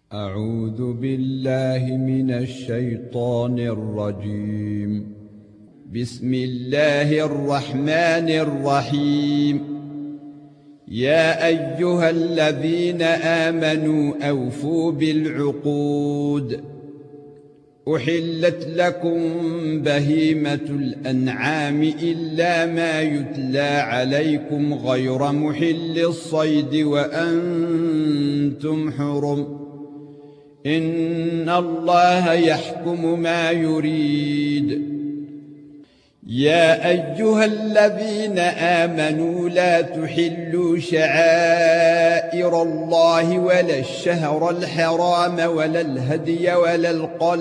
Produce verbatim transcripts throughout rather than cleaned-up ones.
أعوذ بالله من الشيطان الرجيم. بسم الله الرحمن الرحيم. يا أيها الذين آمنوا أوفوا بالعقود. أحلت لكم بهيمة الأنعام إلا ما يتلى عليكم غير محل الصيد وأنتم حرم. إن الله يحكم ما يريد. يا أيها الذين آمنوا لا تحلوا شعائر الله ولا الشهر الحرام ولا الهدي ولا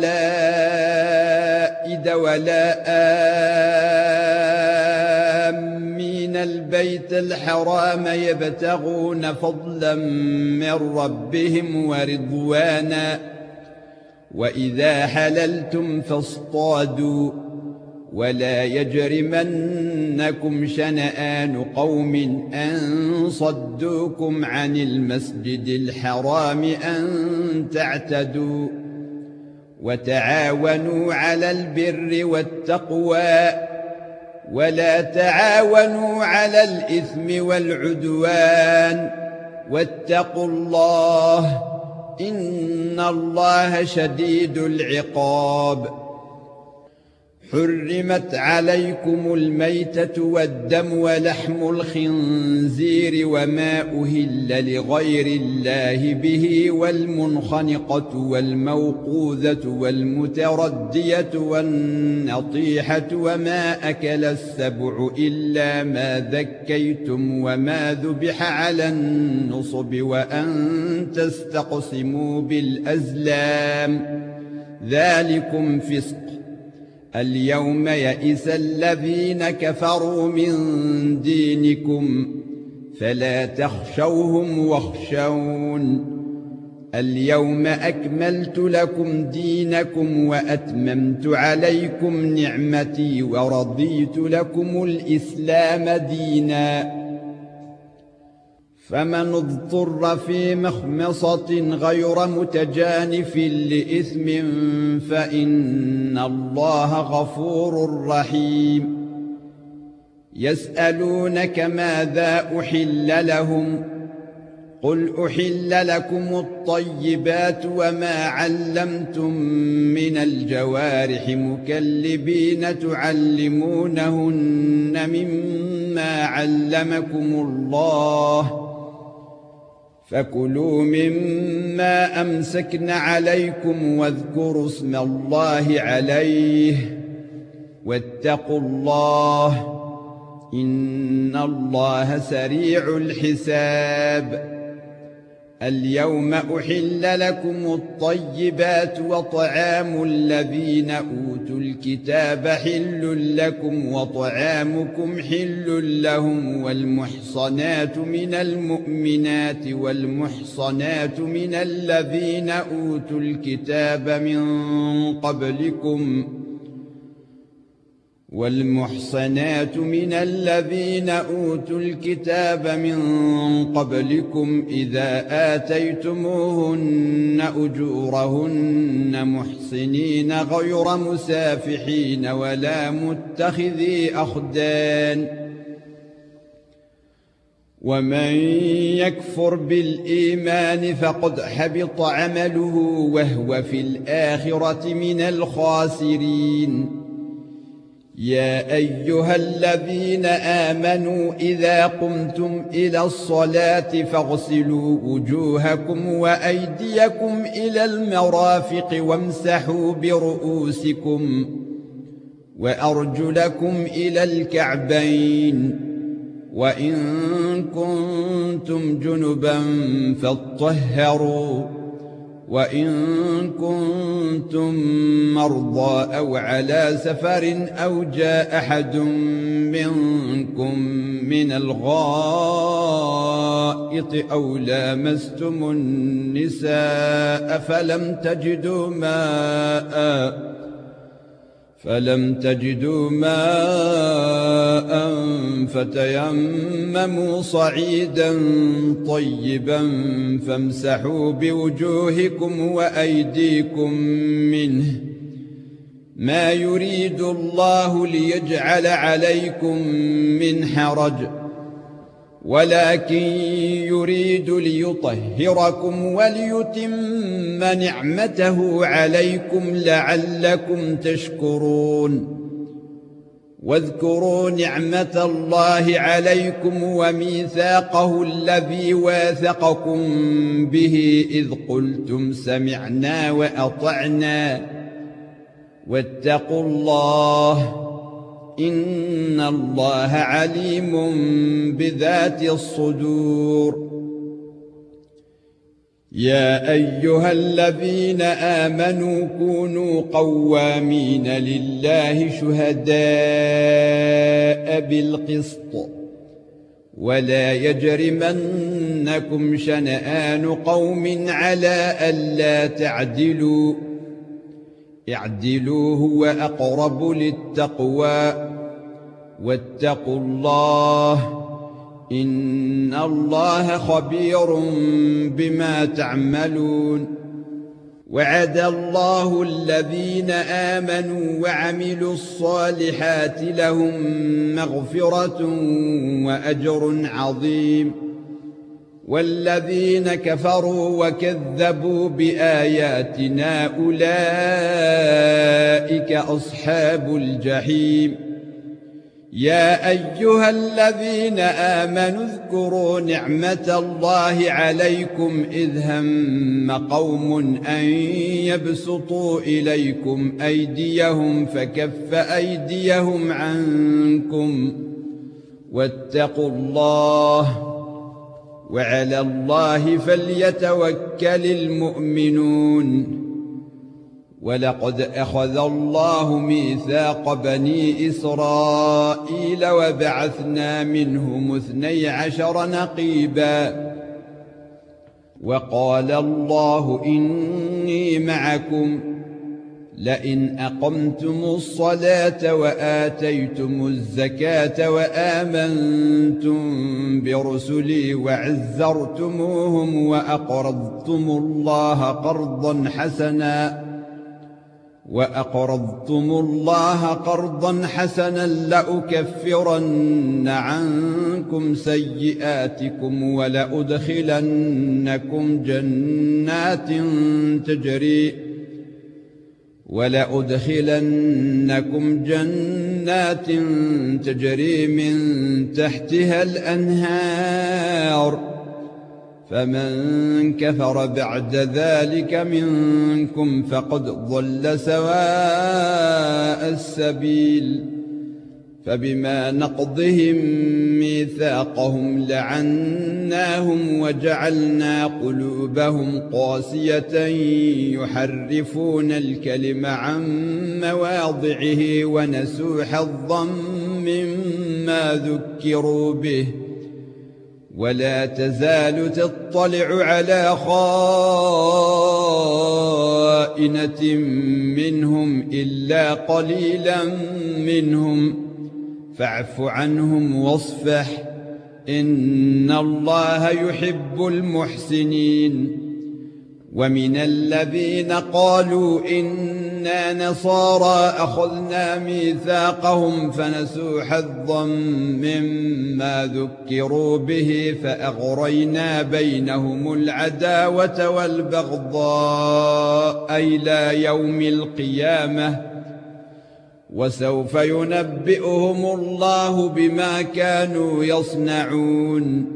القلائد ولا آمين البيت الحرام يبتغون فضلا من ربهم ورضوانا. وإذا حللتم فاصطادوا ولا يجرمنكم شنآن قوم أن صدوكم عن المسجد الحرام أن تعتدوا. وتعاونوا على البر والتقوى ولا تعاونوا على الإثم والعدوان واتقوا الله إن الله شديد العقاب. حرمت عليكم الميتة والدم ولحم الخنزير وما أهل لغير الله به والمنخنقة والموقوذة والمتردية والنطيحة وما أكل السبع إلا ما ذكيتم وما ذبح على النصب وأن تستقسموا بالأزلام ذلكم فسق. اليوم يئس الذين كفروا من دينكم فلا تخشوهم واخشون. اليوم أكملت لكم دينكم وأتممت عليكم نعمتي ورضيت لكم الإسلام دينا. فمن اضطر في مخمصة غير متجانف لإثم فإن الله غفور رحيم. يسألونك ماذا أحل لهم قل أحل لكم الطيبات وما علمتم من الجوارح مكلبين تعلمونهن مما علمكم الله فكلوا مما أمسكن عليكم واذكروا اسم الله عليه واتقوا الله إن الله سريع الحساب. اليوم أحل لكم الطيبات وطعام الذين أوتوا الكتاب حل لكم وطعامكم حل لهم والمحصنات من المؤمنات والمحصنات من الذين أوتوا الكتاب من قبلكم والمحصنات من الذين أوتوا الكتاب من قبلكم إذا آتيتموهن أجورهن محصنين غير مسافحين ولا متخذي أخدان. ومن يكفر بالإيمان فقد حبط عمله وهو في الآخرة من الخاسرين. يا أيها الذين آمنوا إذا قمتم إلى الصلاة فاغسلوا وجوهكم وأيديكم إلى المرافق وامسحوا برؤوسكم وأرجلكم إلى الكعبين وإن كنتم جنبا فاطهروا وإن كنتم مرضى أو على سفر أو جاء أحد منكم من الغائط أو لامستم النساء فلم تجدوا ماء فلم تجدوا ماء فتيمموا صعيدا طيبا فامسحوا بوجوهكم وأيديكم منه ما يريد الله ليجعل عليكم من حرج ولكن يريد ليطهركم وليتم نعمته عليكم لعلكم تشكرون واذكروا نعمة الله عليكم وميثاقه الذي واثقكم به إذ قلتم سمعنا وأطعنا واتقوا الله إن الله عليم بذات الصدور يا أيها الذين آمنوا كونوا قوامين لله شهداء بالقسط ولا يجرمنكم شنآن قوم على ألا تعدلوا اعدلوا هو أقرب للتقوى واتقوا الله إن الله خبير بما تعملون وعد الله الذين آمنوا وعملوا الصالحات لهم مغفرة وأجر عظيم والذين كفروا وكذبوا بآياتنا أولئك أصحاب الجحيم يا أيها الذين آمنوا اذكروا نعمة الله عليكم إذ هم قوم أن يبسطوا إليكم أيديهم فكف أيديهم عنكم واتقوا الله وعلى الله فليتوكل المؤمنون ولقد أخذ الله ميثاق بني إسرائيل وبعثنا منهم اثني عشر نقيبا وقال الله إني معكم لئن أقمتم الصلاة وآتيتم الزكاة وآمنتم برسلي وعزرتموهم وأقرضتم الله قرضا حسنا وأقرضتم الله قرضا حسنا لأكفرن عنكم سيئاتكم ولأدخلنكم جنات تجري ولأدخلنكم جنات تجري من تحتها الأنهار فمن كفر بعد ذلك منكم فقد ضل سواء السبيل فبما نقضهم ميثاقهم لعناهم وجعلنا قلوبهم قاسية يحرفون الكلم عن مواضعه ونسوا حظا مما ذكروا به ولا تزال تطلع على خائنة منهم إلا قليلا منهم فاعف عنهم واصفح إن الله يحب المحسنين ومن الذين قالوا إنا نصارى أخذنا ميثاقهم فنسوا حظا مما ذكروا به فأغرينا بينهم العداوة والبغضاء إلى يوم القيامة وسوف ينبئهم الله بما كانوا يصنعون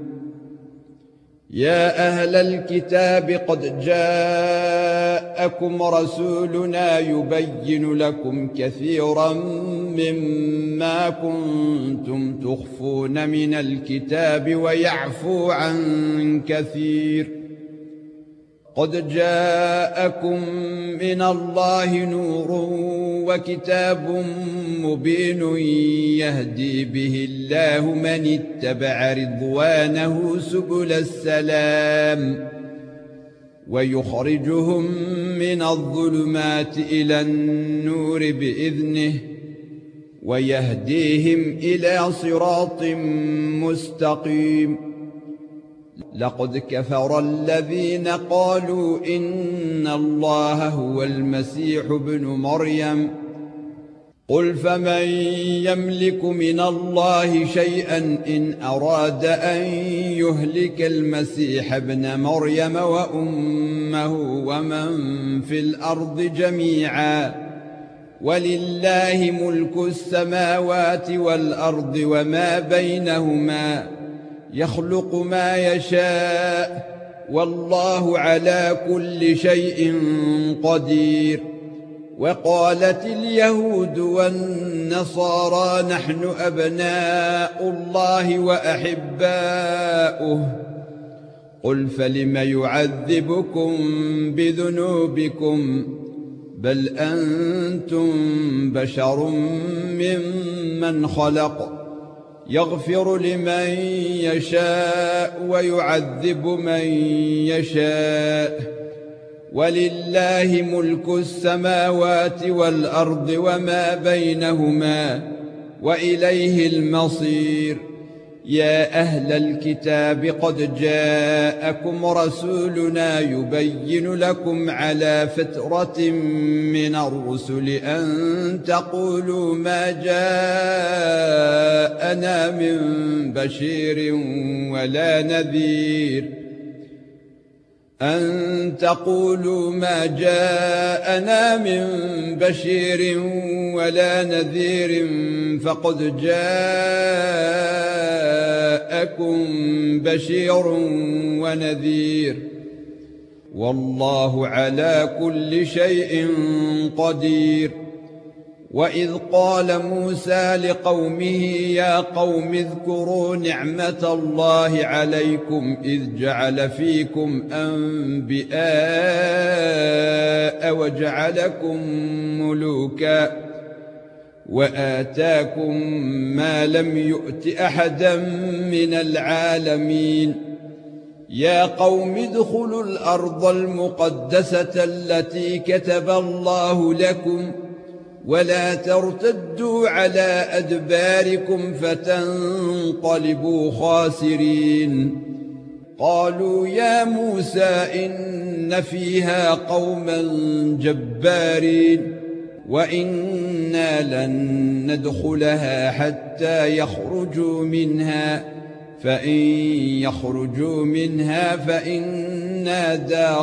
يا أهل الكتاب قد جاءكم رسولنا يبين لكم كثيرا مما كنتم تخفون من الكتاب ويعفو عن كثير قد جاءكم من الله نور وكتاب مبين يهدي به الله من اتبع رضوانه سبل السلام ويخرجهم من الظلمات إلى النور بإذنه ويهديهم إلى صراط مستقيم. لقد كفر الذين قالوا إن الله هو المسيح ابن مريم قل فمن يملك من الله شيئا إن أراد أن يهلك المسيح ابن مريم وأمه ومن في الأرض جميعا ولله ملك السماوات والأرض وما بينهما يخلق ما يشاء والله على كل شيء قدير. وقالت اليهود والنصارى نحن أبناء الله وأحباؤه قل فلم يعذبكم بذنوبكم بل أنتم بشر ممن خلق يغفر لمن يشاء ويعذب من يشاء ولله ملك السماوات والأرض وما بينهما وإليه المصير. يا أهل الكتاب قد جاءكم رسولنا يبين لكم على فترة من الرسل أن تقولوا ما جاءنا من بشير ولا نذير أن تقولوا ما جاءنا من بشير ولا نذير فقد جاءكم بشير ونذير والله على كل شيء قدير. وإذ قال موسى لقومه يا قوم اذكروا نعمة الله عليكم إذ جعل فيكم أنبياء وجعلكم ملوكا وآتاكم ما لم يؤت أحدا من العالمين. يا قوم ادخلوا الأرض المقدسة التي كتب الله لكم ولا ترتدوا على أدباركم فتنقلبوا خاسرين. قالوا يا موسى إن فيها قوما جبارين وإنا لن ندخلها حتى يخرجوا منها فإن يخرجوا منها فإنا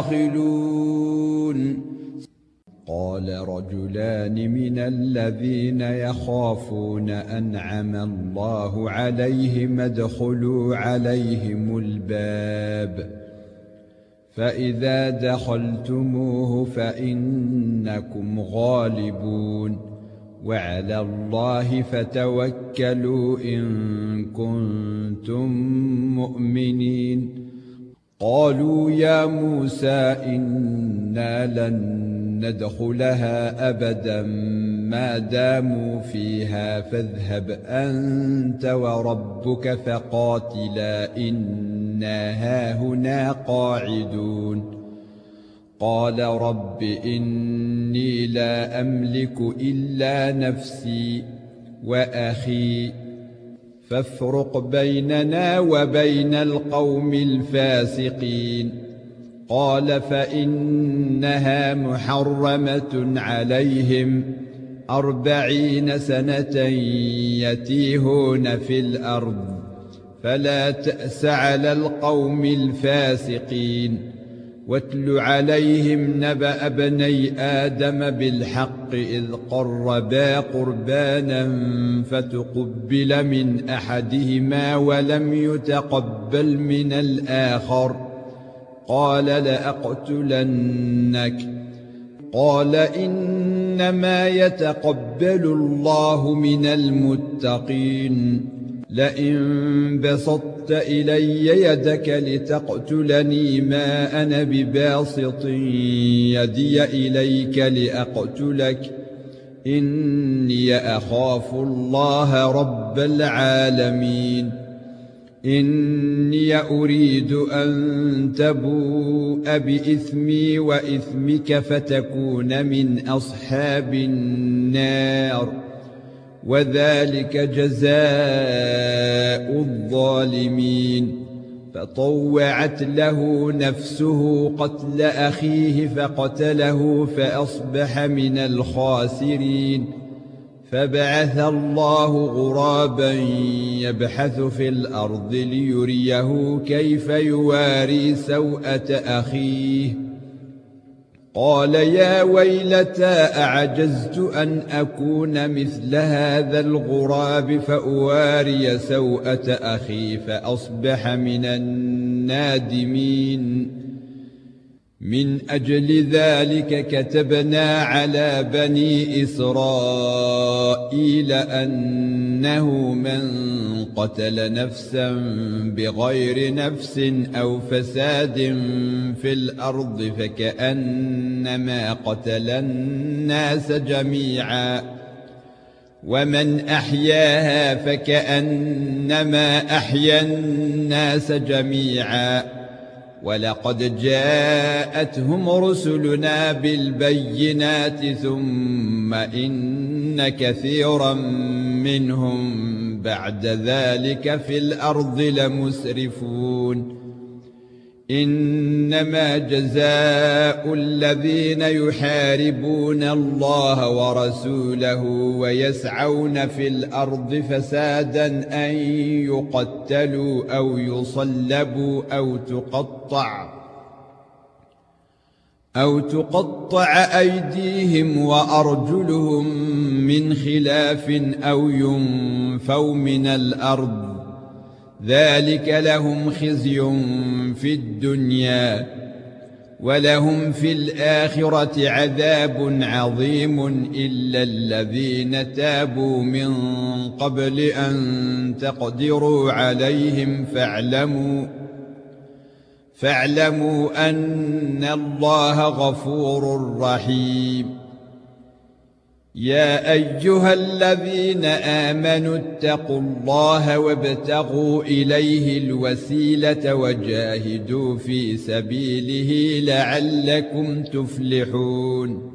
داخلون. قال رجلان من الذين يخافون أنعم الله عليهم ادخلوا عليهم الباب فإذا دخلتموه فإنكم غالبون وعلى الله فتوكلوا إن كنتم مؤمنين. قالوا يا موسى إنا لن ندخلها أبدا ما داموا فيها فاذهب أنت وربك فقاتلا إنا هاهنا قاعدون. قال رب إني لا أملك إلا نفسي وأخي فافرق بيننا وبين القوم الفاسقين. قال فإنها محرمة عليهم أربعين سنة يتيهون في الأرض فلا تأس على القوم الفاسقين. واتل عليهم نبأ ابني آدم بالحق إذ قربا قربانا فتقبل من أحدهما ولم يتقبل من الآخر قال لأقتلنك. قال إنما يتقبل الله من المتقين. لئن بسطت إلي يدك لتقتلني ما أنا بباسط يدي إليك لأقتلك إني أخاف الله رب العالمين. إني أريد أن تبوء بإثمي وإثمك فتكون من أصحاب النار وذلك جزاء الظالمين. فطوعت له نفسه قتل أخيه فقتله فأصبح من الخاسرين. فبعث الله غرابا يبحث في الأرض ليريه كيف يواري سوءة أخيه. قال يا ويلتى أعجزت أن أكون مثل هذا الغراب فأواري سوءة أخي فأصبح من النادمين. من أجل ذلك كتبنا على بني إسرائيل أنه من قتل نفسا بغير نفس أو فساد في الأرض فكأنما قتل الناس جميعا، ومن أحياها فكأنما أحيا الناس جميعا. ولقد جاءتهم رسلنا بالبينات ثم إن كثيرا منهم بعد ذلك في الأرض لمسرفون. إنما جزاء الذين يحاربون الله ورسوله ويسعون في الأرض فسادا أن يقتلوا أو يصلبوا أو تقطع أو تقطع أيديهم وأرجلهم من خلاف أو ينفوا من الأرض. ذلك لهم خزي في الدنيا ولهم في الآخرة عذاب عظيم إلا الذين تابوا من قبل أن تقدروا عليهم فاعلموا فاعلموا أن الله غفور رحيم. يا أيها الذين آمنوا اتقوا الله وابتغوا إليه الوسيلة وجاهدوا في سبيله لعلكم تفلحون.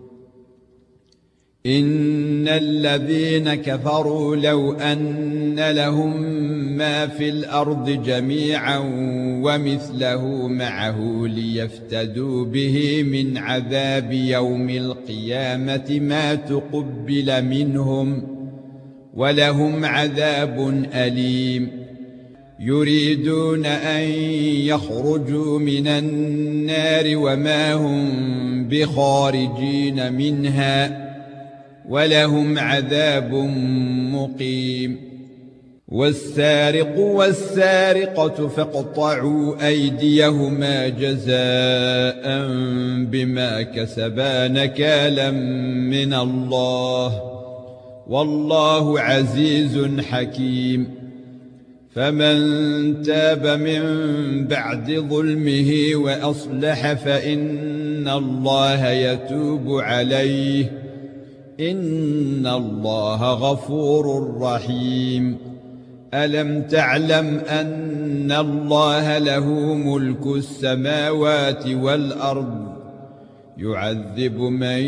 إن الذين كفروا لو أن لهم ما في الأرض جميعا ومثله معه ليفتدوا به من عذاب يوم القيامة ما تقبل منهم ولهم عذاب أليم. يريدون أن يخرجوا من النار وما هم بخارجين منها ولهم عذاب مقيم. والسارق والسارقة فاقطعوا أيديهما جزاء بما كسبا نكالا من الله والله عزيز حكيم. فمن تاب من بعد ظلمه وأصلح فإن الله يتوب عليه إن الله غفور رحيم. ألم تعلم أن الله له ملك السماوات والأرض يعذب من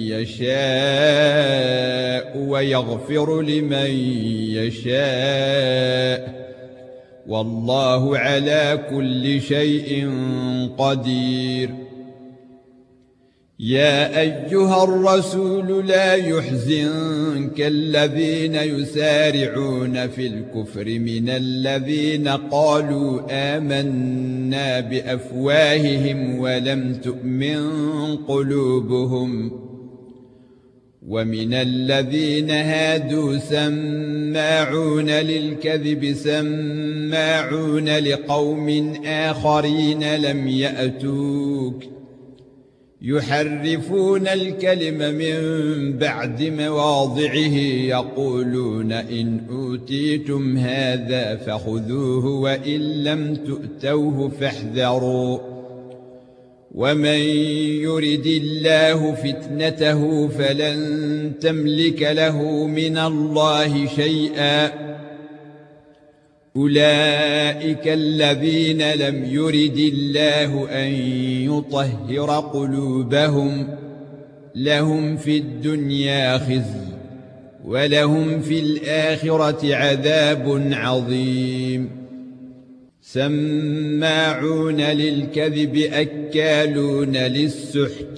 يشاء ويغفر لمن يشاء والله على كل شيء قدير. يا أيها الرسول لا يحزنك الذين يسارعون في الكفر من الذين قالوا آمنا بأفواههم ولم تؤمن قلوبهم ومن الذين هادوا سماعون للكذب سماعون لقوم آخرين لم يأتوك يحرفون الكلم من بعد مواضعه يقولون إن أوتيتم هذا فخذوه وإن لم تؤتوه فاحذروا ومن يرد الله فتنته فلن تملك له من الله شيئا. أولئك الذين لم يرد الله أن يطهر قلوبهم لهم في الدنيا خزي ولهم في الآخرة عذاب عظيم سماعون للكذب أكالون للسحت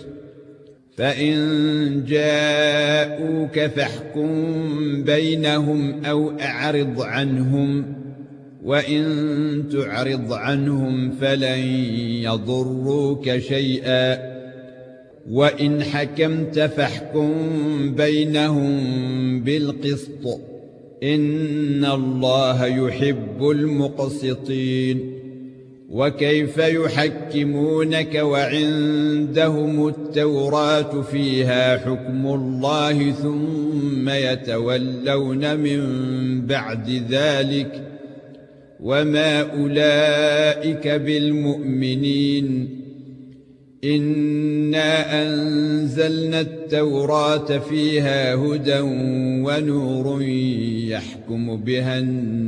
فإن جاءوك فاحكم بينهم أو أعرض عنهم وإن تعرض عنهم فلن يضروك شيئا وإن حكمت فاحكم بينهم بالقسط إن الله يحب المقسطين وكيف يحكمونك وعندهم التوراة فيها حكم الله ثم يتولون من بعد ذلك وما أولئك بالمؤمنين إنا أنزلنا التوراة فيها هدى ونور يحكم بها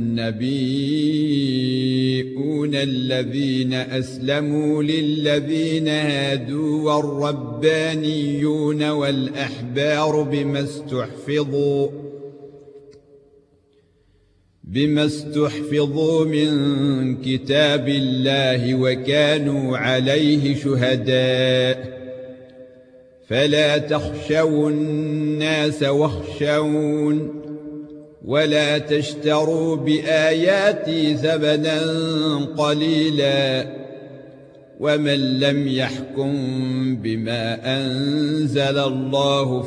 النبيون الذين أسلموا للذين هادوا والربانيون والأحبار بما استحفظوا بما استحفظوا من كتاب الله وكانوا عليه شهداء فلا تخشوا الناس واخشون ولا تشتروا بآياتي ثمنا قليلا ومن لم يحكم بما أنزل الله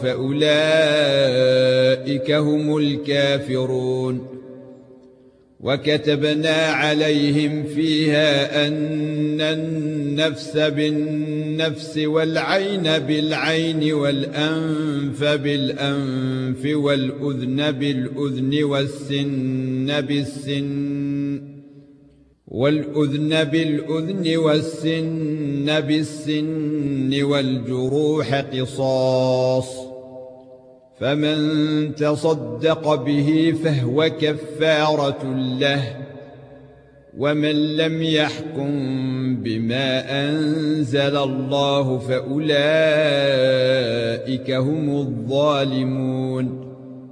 فأولئك هم الكافرون وكتبنا عليهم فيها أن النفس بالنفس والعين بالعين والأنف بالأنف والأذن بالأذن والسن بالسن والأذن بالأذن والسن بالسن والجروح قصاص فمن تصدق به فهو كفارة له ومن لم يحكم بما أنزل الله فأولئك هم الظالمون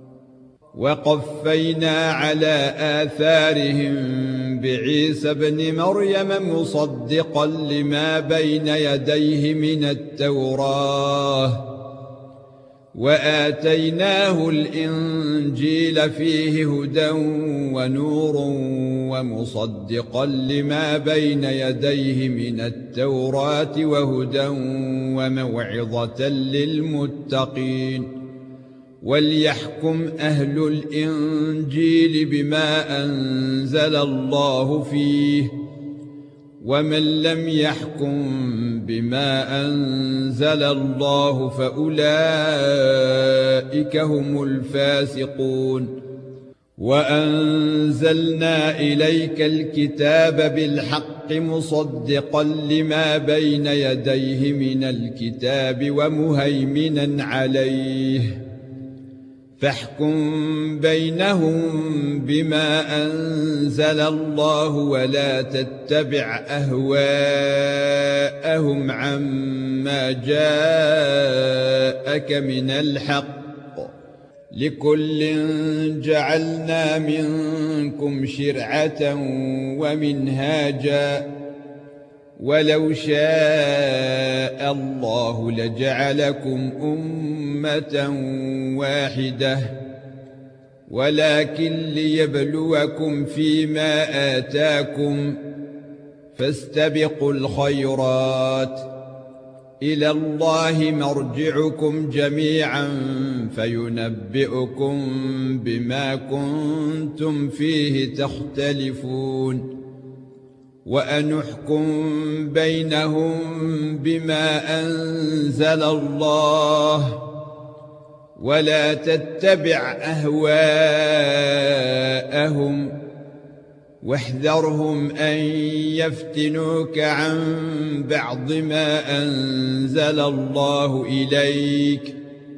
وقفينا على آثارهم بعيسى ابن مريم مصدقا لما بين يديه من التوراة وآتيناه الإنجيل فيه هدى ونور ومصدقا لما بين يديه من التوراة وهدى وموعظة للمتقين وليحكم أهل الإنجيل بما أنزل الله فيه ومن لم يحكم بما أنزل الله فأولئك هم الفاسقون وأنزلنا إليك الكتاب بالحق مصدقا لما بين يديه من الكتاب ومهيمنا عليه فاحكم بينهم بما أنزل الله ولا تتبع أهواءهم عما جاءك من الحق لكل جعلنا منكم شرعة ومنهاجا ولو شاء الله لجعلكم أمة واحدة ولكن ليبلوكم فيما آتاكم فاستبقوا الخيرات إلى الله مرجعكم جميعا فينبئكم بما كنتم فيه تختلفون وأنحكم بينهم بما أنزل الله ولا تتبع أهواءهم واحذرهم أن يفتنوك عن بعض ما أنزل الله إليك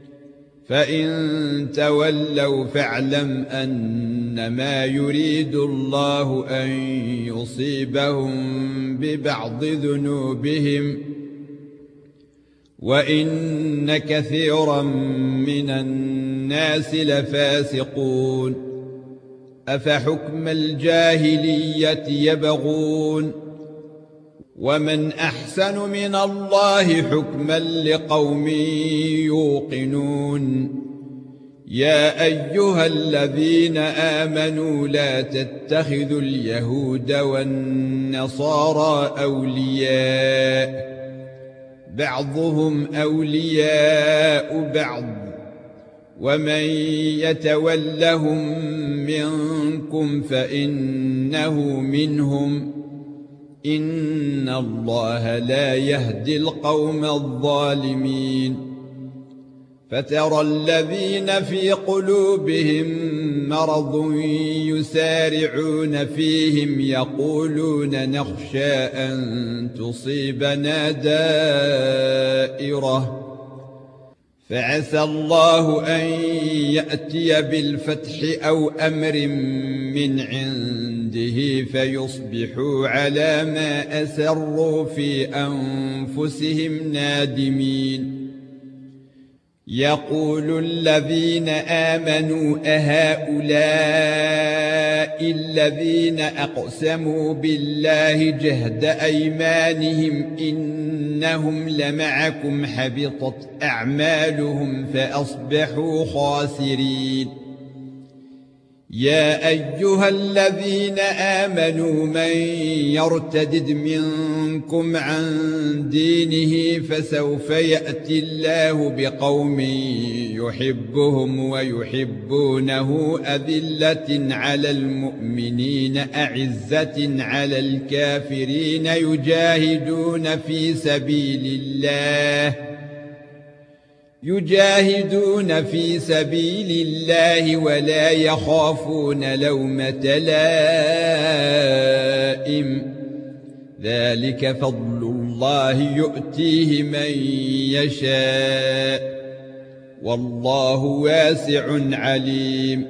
فإن تولوا فاعلم أنما يريد الله أن يصيبهم ببعض ذنوبهم وإن كثيرا من الناس الناس لفاسقون أفحكم الجاهلية يبغون ومن أحسن من الله حكما لقوم يوقنون يا أيها الذين آمنوا لا تتخذوا اليهود والنصارى أولياء بعضهم أولياء بعض ومن يتولهم منكم فإنه منهم إن الله لا يهدي القوم الظالمين فترى الذين في قلوبهم مرض يسارعون فيهم يقولون نخشى أن تصيبنا دائرة فعسى الله أن يأتي بالفتح أو أمر من عنده فيصبحوا على ما أسروا في أنفسهم نادمين يقول الذين آمنوا أهؤلاء الذين أقسموا بالله جهد أيمانهم إنهم لمعكم حبطت أعمالهم فأصبحوا خاسرين يا أيها الذين آمنوا من يرتد منكم عن دينه فسوف يأتي الله بقوم يحبهم ويحبونه أذلة على المؤمنين أعزة على الكافرين يجاهدون في سبيل الله يجاهدون في سبيل الله ولا يخافون لومة لائم ذلك فضل الله يؤتيه من يشاء والله واسع عليم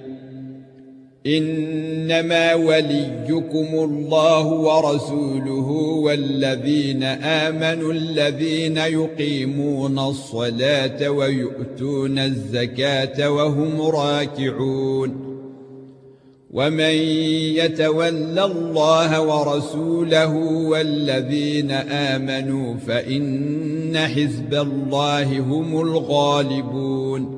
إنما وليكم الله ورسوله والذين آمنوا الذين يقيمون الصلاة ويؤتون الزكاة وهم راكعون ومن يتول الله ورسوله والذين آمنوا فإن حزب الله هم الغالبون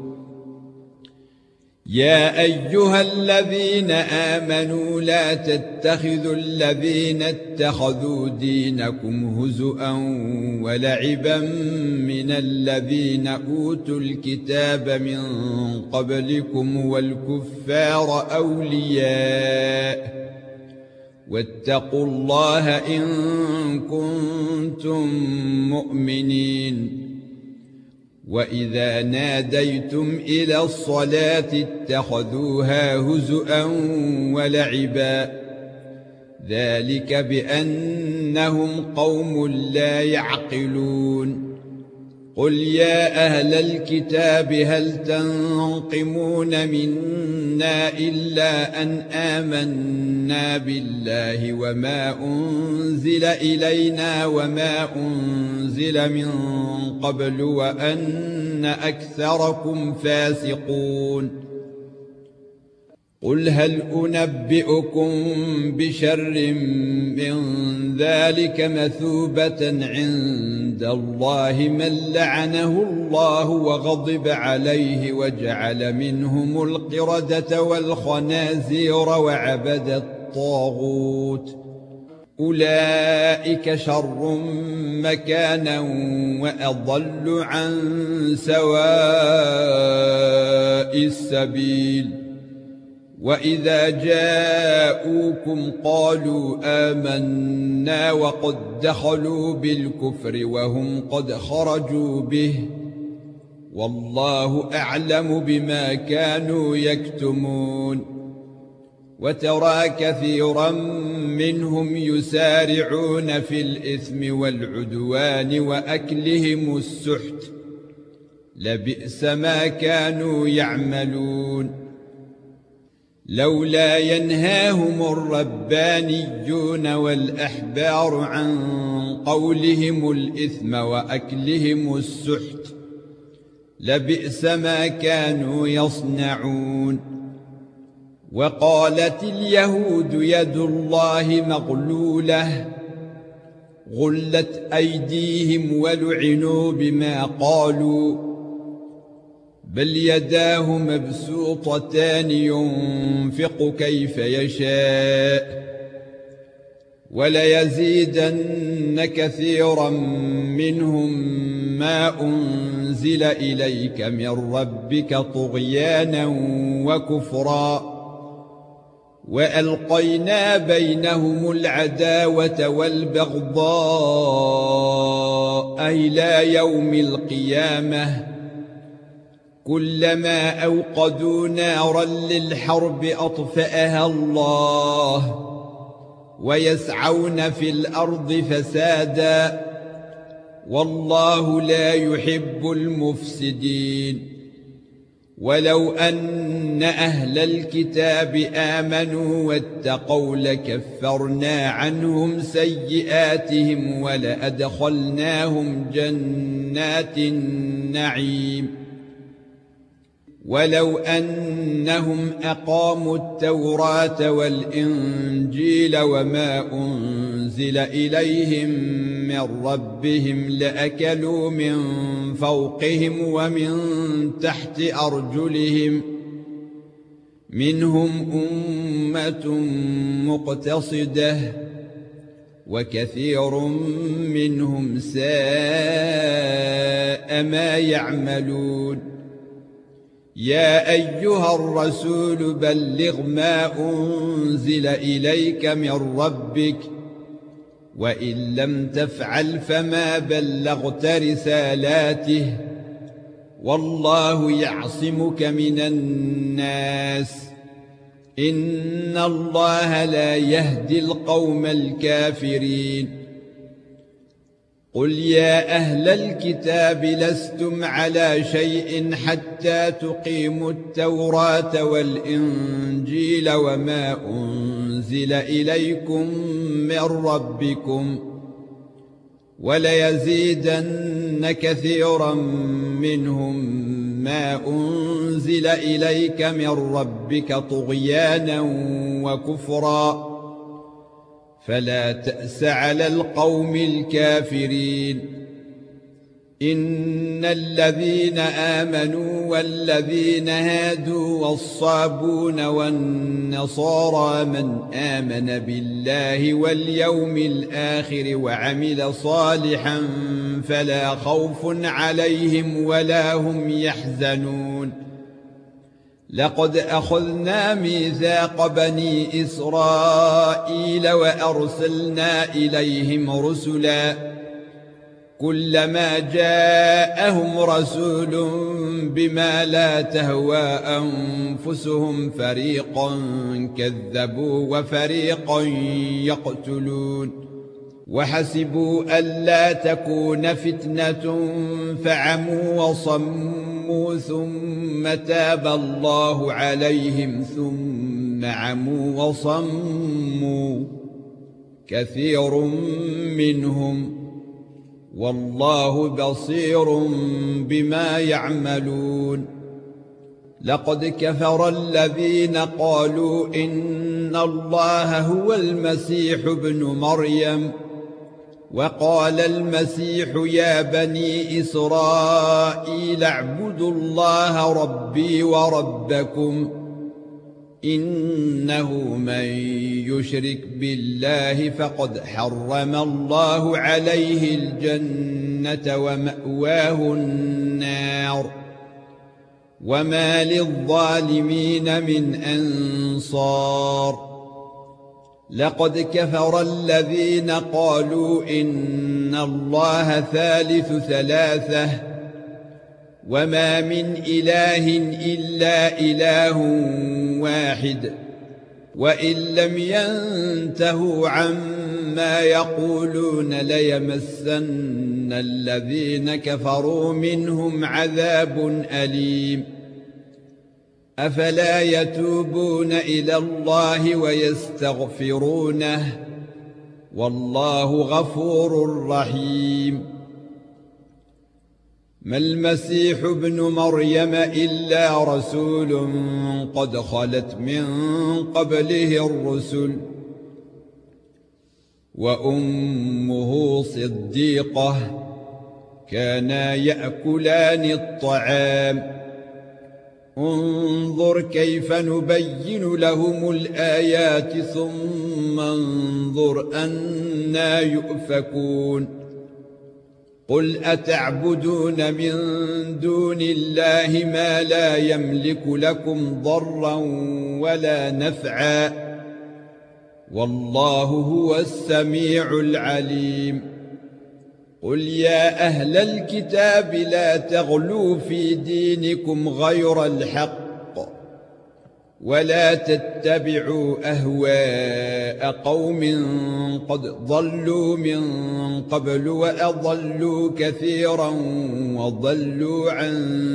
يا أيها الذين آمنوا لا تتخذوا الذين اتخذوا دينكم هزؤا ولعبا من الذين أوتوا الكتاب من قبلكم والكفار أولياء واتقوا الله إن كنتم مؤمنين وإذا ناديتم إلى الصلاة اتخذوها هزؤا ولعبا ذلك بأنهم قوم لا يعقلون قل يا أهل الكتاب هل تنقمون منا إلا أن آمنا بالله وما أنزل إلينا وما أنزل من قبل وأن أكثركم فاسقون قل هل أنبئكم بشر من ذلك مثوبة عند الله من لعنه الله وغضب عليه وجعل منهم القردة والخنازير وعبد الطاغوت أولئك شر مكانا وأضل عن سواء السبيل وإذا جاءوكم قالوا آمنا وقد دخلوا بالكفر وهم قد خرجوا به والله أعلم بما كانوا يكتمون وترى كثيرا منهم يسارعون في الإثم والعدوان وأكلهم السحت لبئس ما كانوا يعملون لولا ينهاهم الربانيون والأحبار عن قولهم الإثم وأكلهم السحت لبئس ما كانوا يصنعون. وقالت اليهود يد الله مغلولة غلت أيديهم ولعنوا بما قالوا بل يداه مبسوطتان ينفق كيف يشاء وليزيدن كثيرا منهم ما أنزل إليك من ربك طغيانا وكفرا وألقينا بينهم العداوة والبغضاء إلى يوم القيامة كلما أوقدوا نارا للحرب أطفأها الله ويسعون في الأرض فسادا والله لا يحب المفسدين. ولو أن أهل الكتاب آمنوا واتقوا لكفرنا عنهم سيئاتهم ولأدخلناهم جنات النعيم. ولو أنهم أقاموا التوراة والإنجيل وما أنزل إليهم من ربهم لأكلوا من فوقهم ومن تحت أرجلهم منهم أمة مقتصدة وكثير منهم ساء ما يعملون. يا أيها الرسول بلغ ما أنزل إليك من ربك وإن لم تفعل فما بلغت رسالاته والله يعصمك من الناس إن الله لا يهدي القوم الكافرين. قل يا أهل الكتاب لستم على شيء حتى تقيموا التوراة والإنجيل وما أنزل إليكم من ربكم وليزيدن كثيرا منهم ما أنزل إليك من ربك طغيانا وكفرا فلا تأس على القوم الكافرين. إن الذين آمنوا والذين هادوا والصابون والنصارى من آمن بالله واليوم الآخر وعمل صالحا فلا خوف عليهم ولا هم يحزنون. لقد أخذنا ميثاق بني إسرائيل وأرسلنا إليهم رسلا كلما جاءهم رسول بما لا تهوى أنفسهم فريقا كذبوا وفريقا يقتلون وحسبوا ألا تكون فتنة فعموا وصموا ثم تاب الله عليهم ثم عموا وصموا كثير منهم والله بصير بما يعملون. لقد كفر الذين قالوا إن الله هو المسيح ابن مريم وقال المسيح يا بني إسرائيل اعبدوا الله ربي وربكم إنه من يشرك بالله فقد حرم الله عليه الجنة ومأواه النار وما للظالمين من أنصار. لقد كفر الذين قالوا إن الله ثالث ثلاثة وما من إله إلا إله واحد وإن لم ينتهوا عما يقولون ليمسن الذين كفروا منهم عذاب أليم. أفلا يتوبون إلى الله ويستغفرونه والله غفور رحيم. ما المسيح ابن مريم إلا رسول قد خلت من قبله الرسل وأمه صديقة كانا يأكلان الطعام انظر كيف نبين لهم الآيات ثم انظر أنى يؤفكون قل أتعبدون من دون الله ما لا يملك لكم ضرا ولا نفعا والله هو السميع العليم قل يا أهل الكتاب لا تغلوا في دينكم غير الحق ولا تتبعوا أهواء قوم قد ضلوا من قبل وأضلوا كثيرا وضلوا عن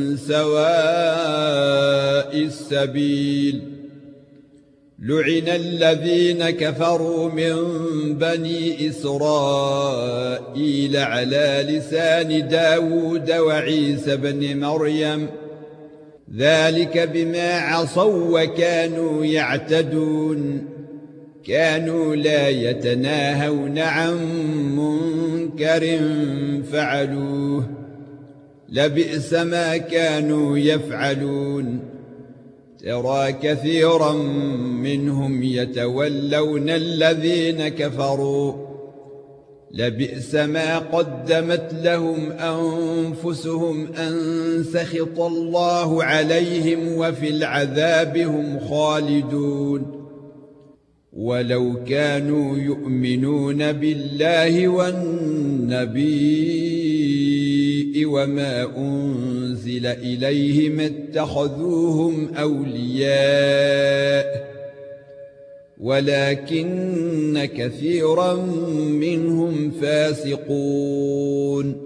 سواء السبيل لعن الذين كفروا من بني إسرائيل على لسان داود وعيسى بن مريم ذلك بما عصوا وكانوا يعتدون كانوا لا يتناهون عن منكر فعلوه لبئس ما كانوا يفعلون ترى كثيرا منهم يتولون الذين كفروا لبئس ما قدمت لهم أنفسهم أن سخط الله عليهم وفي العذاب هم خالدون ولو كانوا يؤمنون بالله والنبي وما أنزل إليهم اتخذوهم أولياء ولكن كثيرا منهم فاسقون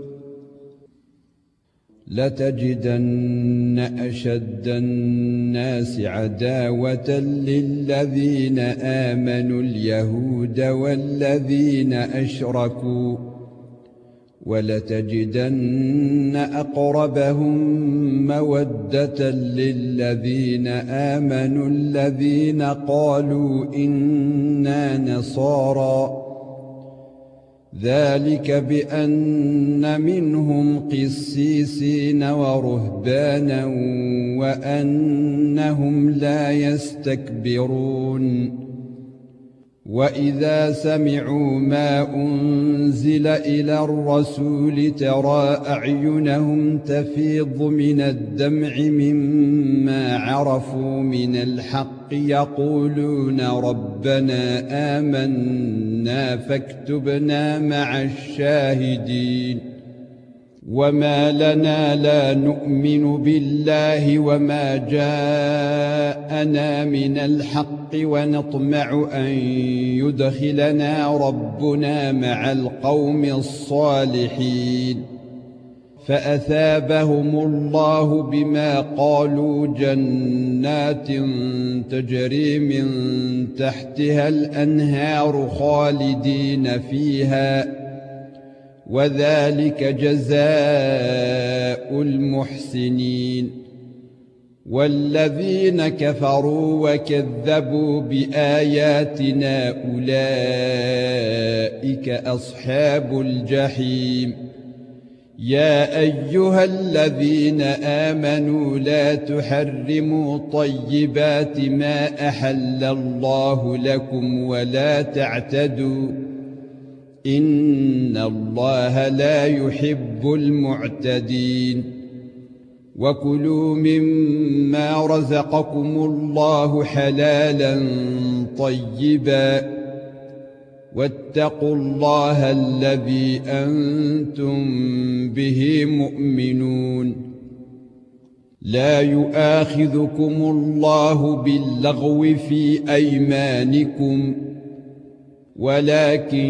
لتجدن أشد الناس عداوة للذين آمنوا اليهود والذين أشركوا ولتجدن أقربهم مودة للذين آمنوا الذين قالوا إنا نصارى ذلك بأن منهم قسيسين ورهبانا وأنهم لا يستكبرون وإذا سمعوا ما أنزل إلى الرسول ترى أعينهم تفيض من الدمع مما عرفوا من الحق يقولون ربنا آمنا فاكتبنا مع الشاهدين وما لنا لا نؤمن بالله وما جاءنا من الحق ونطمع أن يدخلنا ربنا مع القوم الصالحين فأثابهم الله بما قالوا جنات تجري من تحتها الأنهار خالدين فيها وذلك جزاء المحسنين والذين كفروا وكذبوا بآياتنا أولئك أصحاب الجحيم يا أيها الذين آمنوا لا تحرموا طيبات ما أحل الله لكم ولا تعتدوا إن الله لا يحب المعتدين وكلوا مما رزقكم الله حلالا طيبا واتقوا الله الذي أنتم به مؤمنون لا يؤاخذكم الله باللغو في أيمانكم ولكن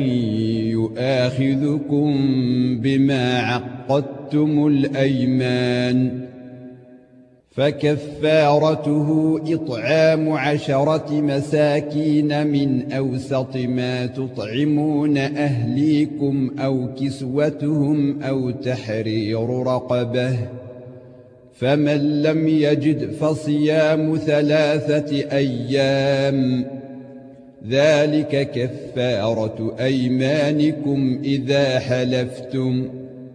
يؤاخذكم بما عقدتم الأيمان فكفارته إطعام عشرة مساكين من أوسط ما تطعمون أهليكم أو كسوتهم أو تحرير رقبة، فمن لم يجد فصيام ثلاثة أيام، ذلك كفارة أيمانكم إذا حلفتم،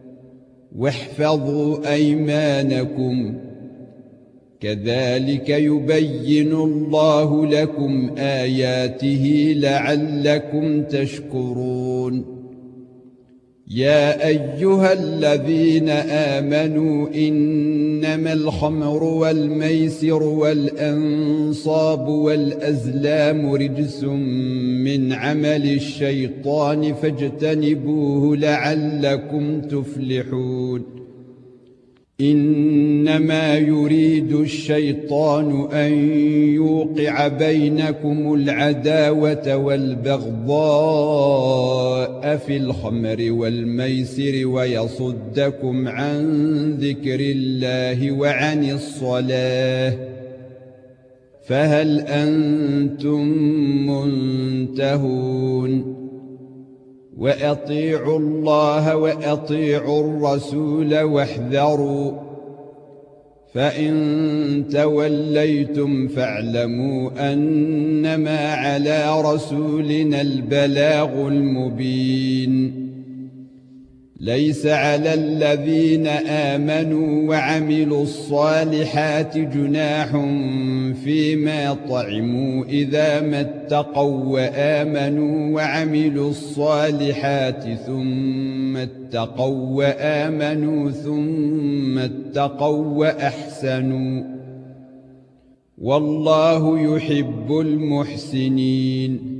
واحفظوا أيمانكم، كذلك يبين الله لكم آياته لعلكم تشكرون. يا أيها الذين آمنوا إنما الخمر والميسر والأنصاب والأزلام رجس من عمل الشيطان فاجتنبوه لعلكم تفلحون. إنما يريد الشيطان أن يوقع بينكم العداوة والبغضاء في الخمر والميسر ويصدكم عن ذكر الله وعن الصلاة، فهل أنتم منتهون؟ وأطيعوا الله وأطيعوا الرسول واحذروا، فإن توليتم فاعلموا أنما على رسولنا البلاغ المبين. ليس على الذين آمنوا وعملوا الصالحات جناح فيما طعموا إذا ما اتقوا وآمنوا وعملوا الصالحات ثم اتقوا وآمنوا ثم اتقوا وأحسنوا، والله يحب المحسنين.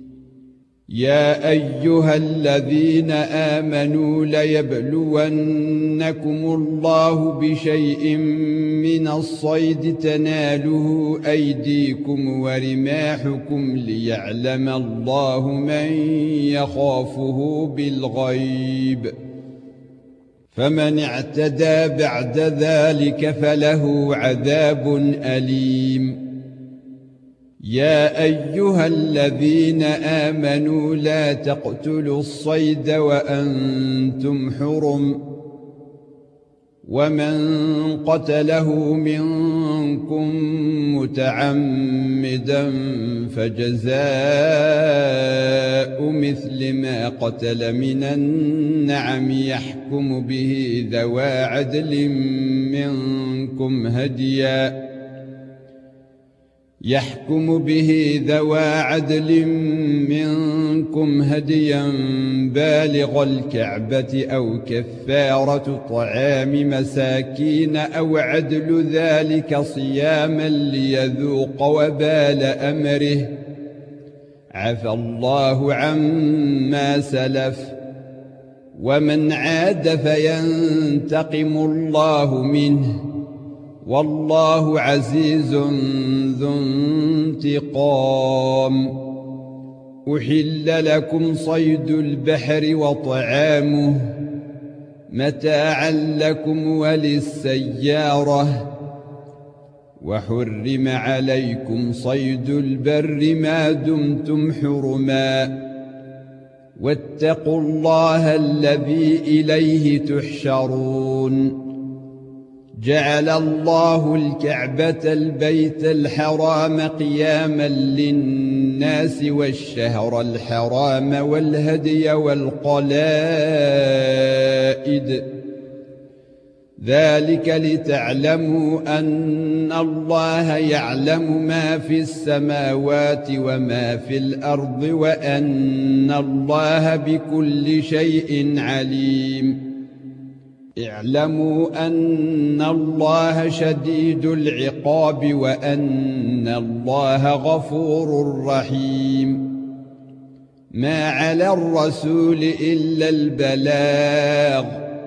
يا أيها الذين آمنوا ليبلونكم الله بشيء من الصيد تناله أيديكم ورماحكم ليعلم الله من يخافه بالغيب، فمن اعتدى بعد ذلك فله عذاب أليم. يا أيها الذين آمنوا لا تقتلوا الصيد وأنتم حرم، ومن قتله منكم متعمدا فجزاء مثل ما قتل من النعم يحكم به ذوى عدل منكم هديا يحكم به ذوى عدل منكم هديا بالغ الكعبة أو كفارة طعام مساكين أو عدل ذلك صياما ليذوق وبال أمره، عفى الله عما سلف، ومن عاد فينتقم الله منه، والله عزيز ذو انتقام. أحل لكم صيد البحر وطعامه متاعا لكم وللسيارة، وحرم عليكم صيد البر ما دمتم حرما، واتقوا الله الذي إليه تحشرون. جعل الله الكعبة البيت الحرام قياما للناس والشهر الحرام والهدي والقلائد، ذلك لتعلموا أن الله يعلم ما في السماوات وما في الأرض وأن الله بكل شيء عليم. اعلموا أن الله شديد العقاب وأن الله غفور رحيم. ما على الرسول إلا البلاغ،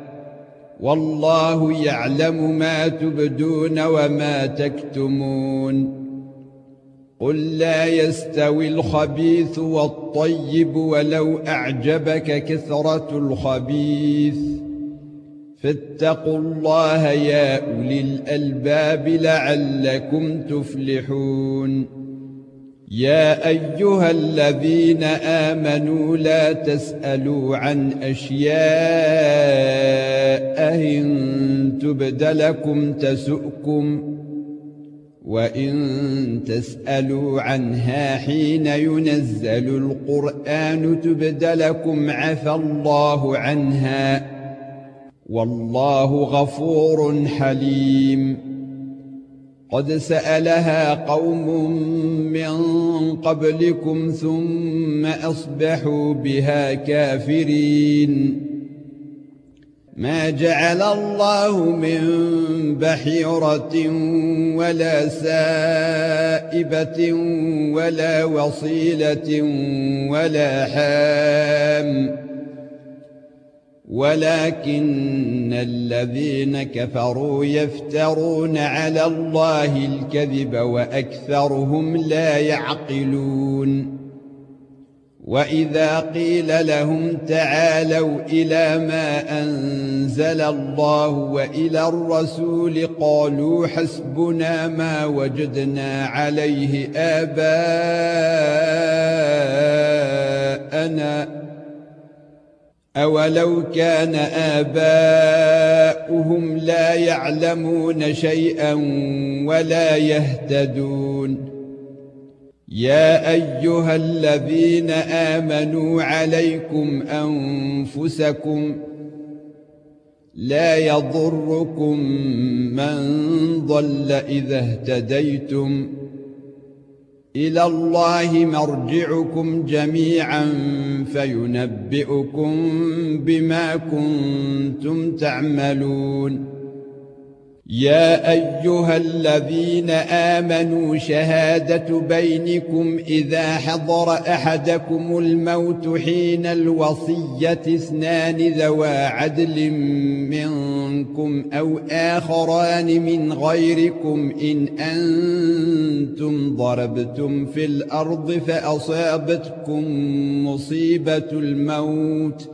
والله يعلم ما تبدون وما تكتمون. قل لا يستوي الخبيث والطيب ولو أعجبك كثرة الخبيث، فاتقوا الله يا أولي الألباب لعلكم تفلحون يا أيها الذين آمنوا لا تسألوا عن أشياء إن تبد لكم تسؤكم وإن تسألوا عنها حين ينزل القرآن تبد لكم عفى الله عنها والله غفور حليم قد سألها قوم من قبلكم ثم أصبحوا بها كافرين ما جعل الله من بحيرة ولا سائبة ولا وصيلة ولا حام ولكن الذين كفروا يفترون على الله الكذب وأكثرهم لا يعقلون وإذا قيل لهم تعالوا إلى ما أنزل الله وإلى الرسول قالوا حسبنا ما وجدنا عليه آباءنا أولو كان آباؤهم لا يعلمون شيئا ولا يهتدون يا أيها الذين آمنوا عليكم أنفسكم لا يضركم من ضل إذا اهتديتم إلى الله مرجعكم جميعا فينبئكم بما كنتم تعملون يا أيها الذين آمنوا شهادة بينكم إذا حضر أحدكم الموت حين الوصية اثنان ذوى عدل منكم أو آخران من غيركم إن أنتم ضربتم في الأرض فأصابتكم مصيبة الموت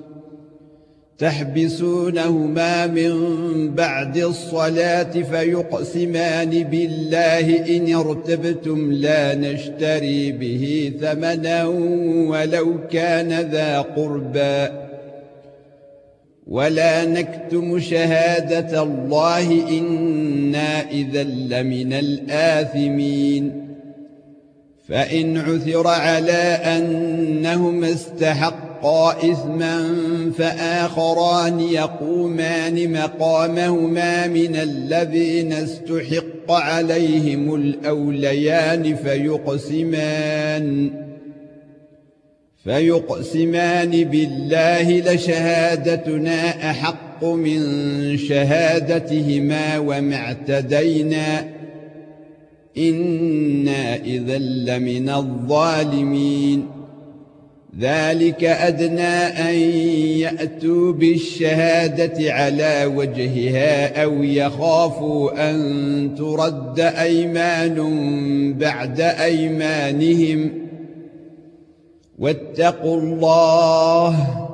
تحبسونهما من بعد الصلاة فيقسمان بالله إن ارتبتم لا نشتري به ثمنا ولو كان ذا قربى ولا نكتم شهادة الله إنا إذا لمن الآثمين فإن عثر على أنهما استحقا إثما فآخران يقومان مقامهما من الذين استحق عليهم الأوليان فيقسمان فيقسمان بالله لشهادتنا أحق من شهادتهما وما اعتدينا إنا إذا لمن الظالمين ذلك أدنى أن يأتوا بالشهادة على وجهها أو يخافوا أن ترد أيمان بعد أيمانهم واتقوا الله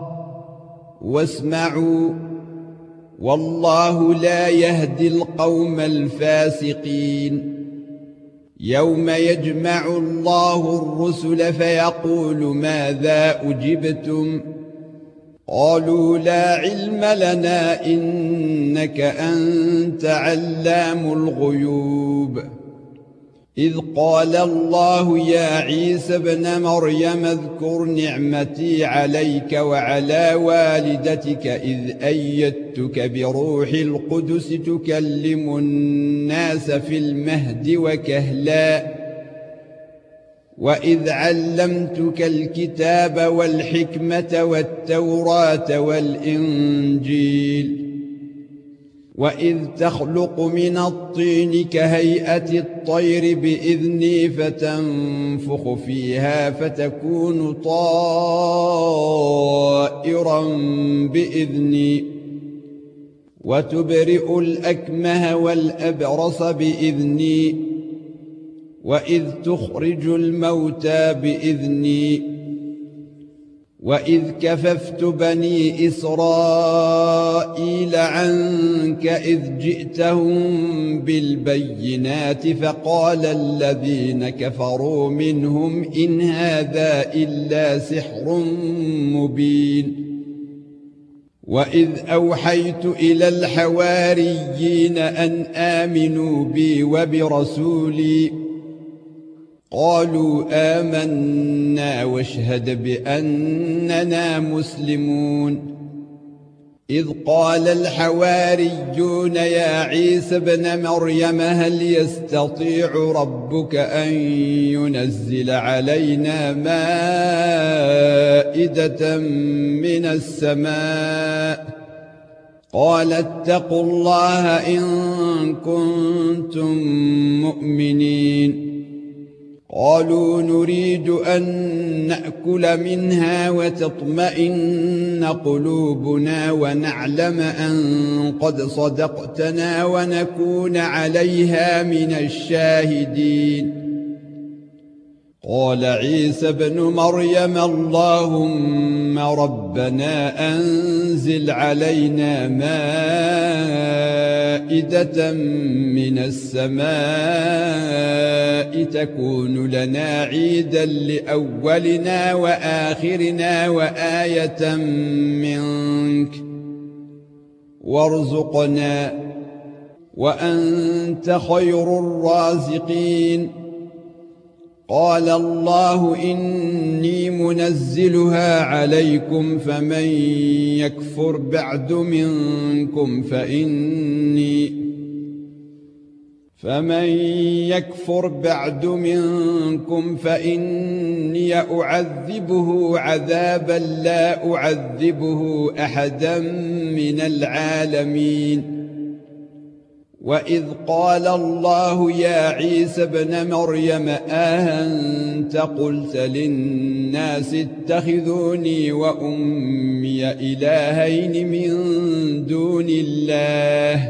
واسمعوا والله لا يهدي القوم الفاسقين يوم يجمع الله الرسل فيقول ماذا أجبتم قالوا لا علم لنا إنك أنت علام الغيوب إذ قال الله يا عيسى ابن مريم اذكر نعمتي عليك وعلى والدتك إذ أيدتك بروح القدس تكلم الناس في المهد وكهلا وإذ علمتك الكتاب والحكمة والتوراة والإنجيل وإذ تخلق من الطين كهيئة الطير بإذني فتنفخ فيها فتكون طائرا بإذني وتبرئ الأكمه والأبرص بإذني وإذ تخرج الموتى بإذني وَإِذْ كَفَفْتُ بَنِي إِسْرَائِيلَ عَنكَ إِذْ جِئْتَهُم بِالْبَيِّنَاتِ فَقَالَ الَّذِينَ كَفَرُوا مِنْهُمْ إِنْ هَذَا إِلَّا سِحْرٌ مُبِينٌ وَإِذْ أَوْحَيْتُ إِلَى الْحَوَارِيِّينَ أَنْ آمِنُوا بِي وَبِرَسُولِي قالوا آمنا واشهد بأننا مسلمون إذ قال الحواريون يا عيسى ابن مريم هل يستطيع ربك أن ينزل علينا مائدة من السماء قال اتقوا الله إن كنتم مؤمنين قالوا نريد أن نأكل منها وتطمئن قلوبنا ونعلم أن قد صدقتنا ونكون عليها من الشاهدين قال عيسى ابن مريم اللهم ربنا أنزل علينا مائدة من السماء تكون لنا عيدا لأولنا وآخرنا وآية منك وارزقنا وأنت خير الرازقين قال الله إني منزلها عليكم فمن يكفر بعد منكم فإني فمن يكفر بعد منكم فإني أعذبه عذابا لا أعذبه أحدا من العالمين وإذ قال الله يا عيسى ابن مريم أأنت قلت للناس اتخذوني وأمي إلهين من دون الله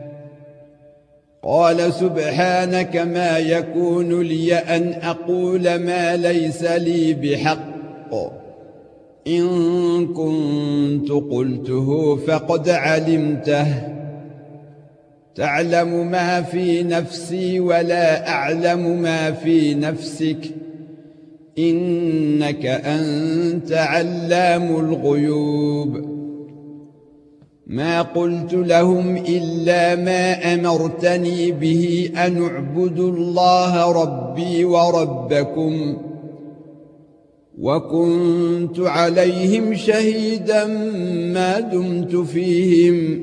قال سبحانك ما يكون لي أن أقول ما ليس لي بحق إن كنت قلته فقد علمته تعلم ما في نفسي ولا أعلم ما في نفسك إنك أنت علام الغيوب ما قلت لهم إلا ما أمرتني به أن اعبدوا الله ربي وربكم وكنت عليهم شهيدا ما دمت فيهم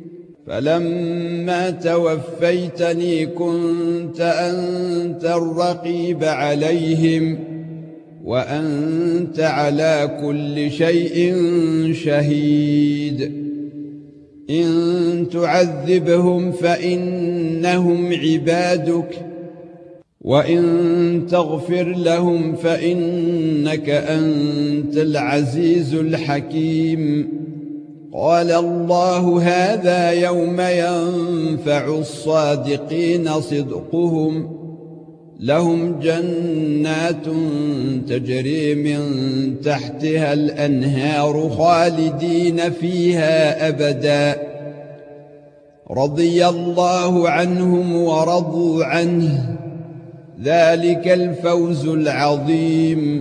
فلما توفيتني كنت أنت الرقيب عليهم وأنت على كل شيء شهيد إن تعذبهم فإنهم عبادك وإن تغفر لهم فإنك أنت العزيز الحكيم قال الله هذا يوم ينفع الصادقين صدقهم لهم جنات تجري من تحتها الأنهار خالدين فيها أبدا رضي الله عنهم ورضوا عنه ذلك الفوز العظيم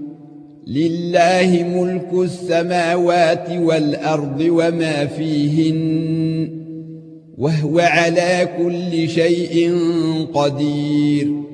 لله ملك السماوات والأرض وما فيهن وهو على كل شيء قدير